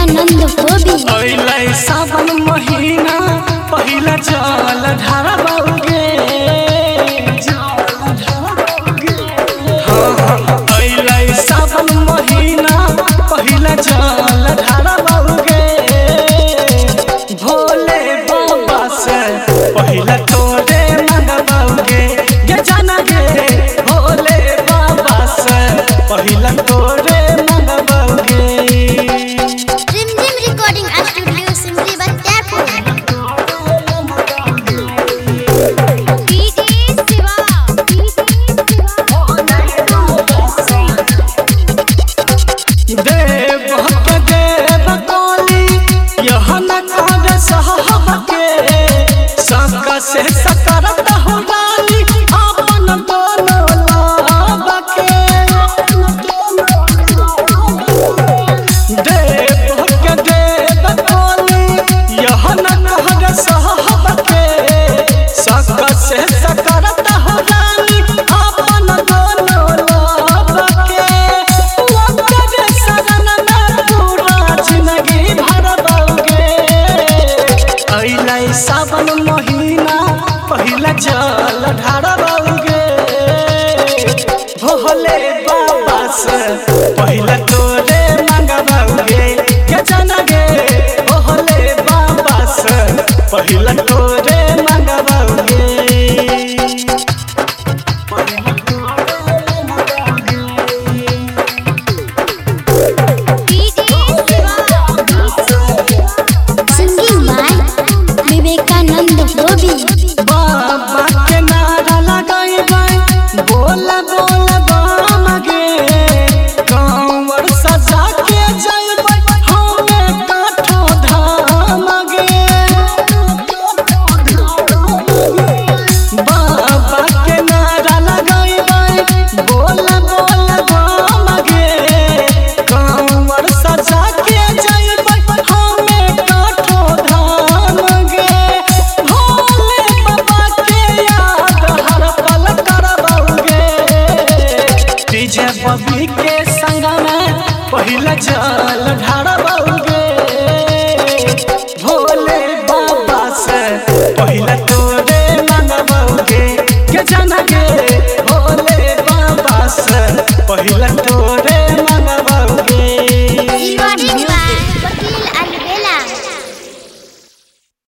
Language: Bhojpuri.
विवेकानंद होबी अइलै सावन महीना पहिला जल ढारबौगे अइलै सावन महीना पहिला जल ढारबौगे भोले बाबा से पहिला तोरे मंगबौगे गे जाना गे भोले बाबा से पहिला तोरे मंगबौगे। रिमझिम रिकॉर्डिंग स्टूडियो सिमरी बत्यापुर से सकरत हो डाली अपन दोनों लाबके देव के देव कोली यह न कहर सहबके सक से सकरत हो डाली अपन दोनों लाबके ओकर शरण में पूरा जिंदगी भरबौगे अइलै सावन महीना पहिला जल ढारबौगे भोले बाबा से पहिला तोरे मंगबौगे के जाना गे भोले बाबा से पहिला तोरे मंगबौगे। Singing by Vivekanand hobby.